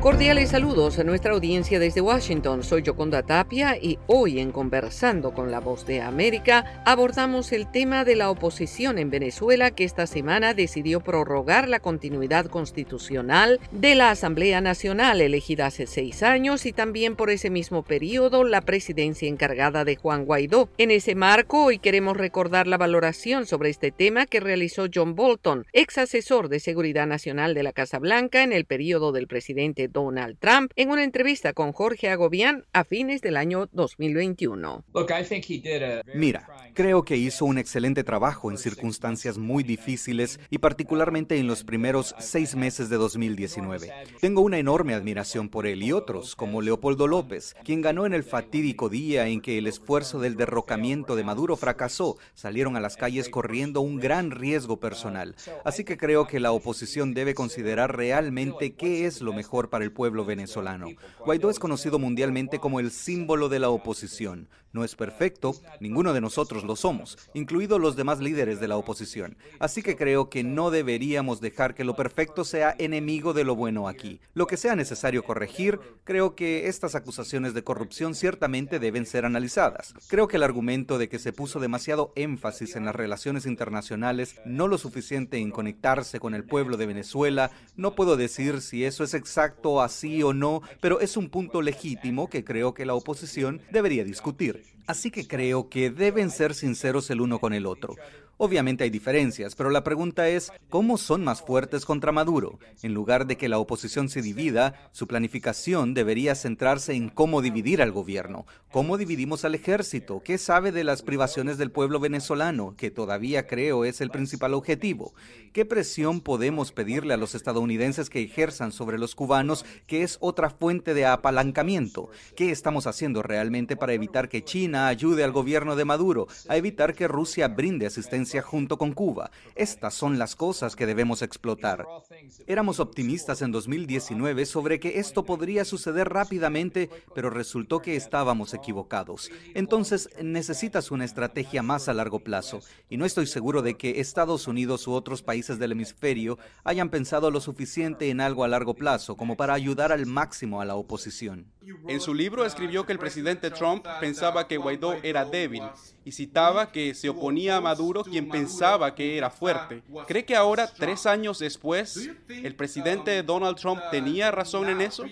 Cordiales saludos a nuestra audiencia desde Washington. Soy Yoconda Tapia y hoy en Conversando con la Voz de América abordamos el tema de la oposición en Venezuela, que esta semana decidió prorrogar la continuidad constitucional de la Asamblea Nacional elegida hace 6 años y también por ese mismo periodo la presidencia encargada de Juan Guaidó. En ese marco, hoy queremos recordar la valoración sobre este tema que realizó John Bolton, ex asesor de Seguridad Nacional de la Casa Blanca en el periodo del presidente Donald Trump, en una entrevista con Jorge Agobián a fines del año 2021. Mira, creo que hizo un excelente trabajo en circunstancias muy difíciles y particularmente en los primeros 6 meses de 2019. Tengo una enorme admiración por él y otros, como Leopoldo López, quien ganó en el fatídico día en que el esfuerzo del derrocamiento de Maduro fracasó. Salieron a las calles corriendo un gran riesgo personal. Así que creo que la oposición debe considerar realmente qué es lo mejor para el pueblo venezolano. Guaidó es conocido mundialmente como el símbolo de la oposición. No es perfecto, ninguno de nosotros lo somos, incluidos los demás líderes de la oposición. Así que creo que no deberíamos dejar que lo perfecto sea enemigo de lo bueno aquí. Lo que sea necesario corregir, creo que estas acusaciones de corrupción ciertamente deben ser analizadas. Creo que el argumento de que se puso demasiado énfasis en las relaciones internacionales, no lo suficiente en conectarse con el pueblo de Venezuela, no puedo decir si eso es exacto así o no, pero es un punto legítimo que creo que la oposición debería discutir. Así que creo que deben ser sinceros el uno con el otro. Obviamente hay diferencias, pero la pregunta es, ¿cómo son más fuertes contra Maduro? En lugar de que la oposición se divida, su planificación debería centrarse en cómo dividir al gobierno. ¿Cómo dividimos al ejército? ¿Qué sabe de las privaciones del pueblo venezolano? Que todavía creo es el principal objetivo. ¿Qué presión podemos pedirle a los estadounidenses que ejerzan sobre los cubanos, que es otra fuente de apalancamiento? ¿Qué estamos haciendo realmente para evitar que China ayude al gobierno de Maduro, a evitar que Rusia brinde asistencia junto con Cuba? Estas son las cosas que debemos explotar. Éramos optimistas en 2019 sobre que esto podría suceder rápidamente, pero resultó que estábamos equivocados. Entonces necesitas una estrategia más a largo plazo, y no estoy seguro de que Estados Unidos u otros países del hemisferio hayan pensado lo suficiente en algo a largo plazo como para ayudar al máximo a la oposición. En su libro escribió que el presidente Trump pensaba que Guaidó era débil y citaba que se oponía a Maduro, quien pensaba que era fuerte. ¿Cree que ahora, 3 años después, el presidente Donald Trump tenía razón en eso?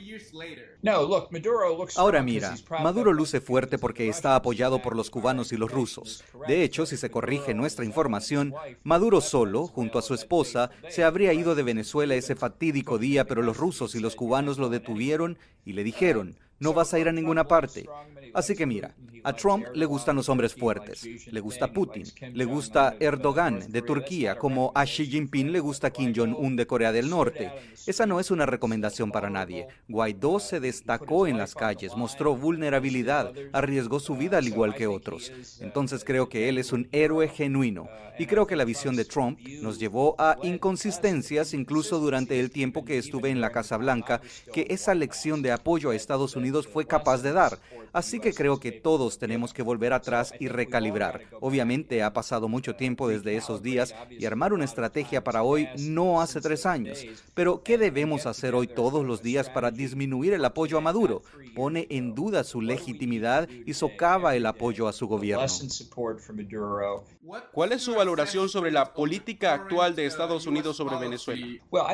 Ahora mira, Maduro luce fuerte porque está apoyado por los cubanos y los rusos. De hecho, si se corrige nuestra información, Maduro solo, junto a su esposa, se habría ido de Venezuela ese fatídico día, pero los rusos y los cubanos lo detuvieron y le dijeron: no vas a ir a ninguna parte. Así que mira, a Trump le gustan los hombres fuertes, le gusta Putin, le gusta Erdogan de Turquía, como a Xi Jinping le gusta Kim Jong-un de Corea del Norte. Esa no es una recomendación para nadie. Guaidó se destacó en las calles, mostró vulnerabilidad, arriesgó su vida al igual que otros. Entonces creo que él es un héroe genuino. Y creo que la visión de Trump nos llevó a inconsistencias incluso durante el tiempo que estuve en la Casa Blanca, que esa lección de apoyo a Estados Unidos fue capaz de dar. Así que creo que todos tenemos que volver atrás y recalibrar. Obviamente ha pasado mucho tiempo desde esos días y armar una estrategia para hoy no hace 3 años. Pero ¿qué debemos hacer hoy todos los días para disminuir el apoyo a Maduro? Pone en duda su legitimidad y socava el apoyo a su gobierno. ¿Cuál es su valoración sobre la política actual de Estados Unidos sobre Venezuela?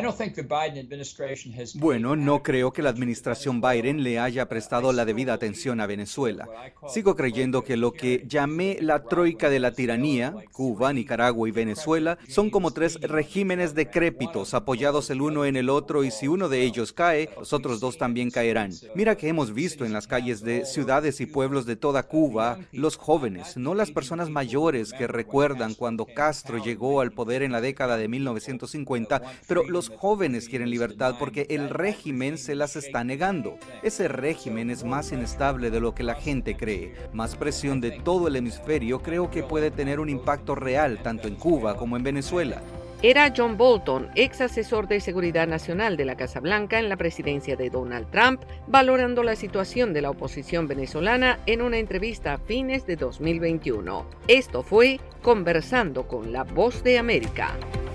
Bueno, no creo que la administración Biden le haya prestado la debida atención a Venezuela. Sigo creyendo que lo que llamé la troika de la tiranía, Cuba, Nicaragua y Venezuela, son como 3 regímenes decrépitos apoyados el uno en el otro, y si uno de ellos cae, los otros 2 también caerán. Mira que hemos visto en las calles de ciudades y pueblos de toda Cuba, los jóvenes, no las personas mayores que recuerdan cuando Castro llegó al poder en la década de 1950, pero los jóvenes quieren libertad porque el régimen se las está negando. Ese régimen es más inestable de lo que la gente cree. Más presión de todo el hemisferio creo que puede tener un impacto real tanto en Cuba como en Venezuela. Era John Bolton, ex asesor de Seguridad Nacional de la Casa Blanca en la presidencia de Donald Trump, valorando la situación de la oposición venezolana en una entrevista a fines de 2021. Esto fue Conversando con la Voz de América.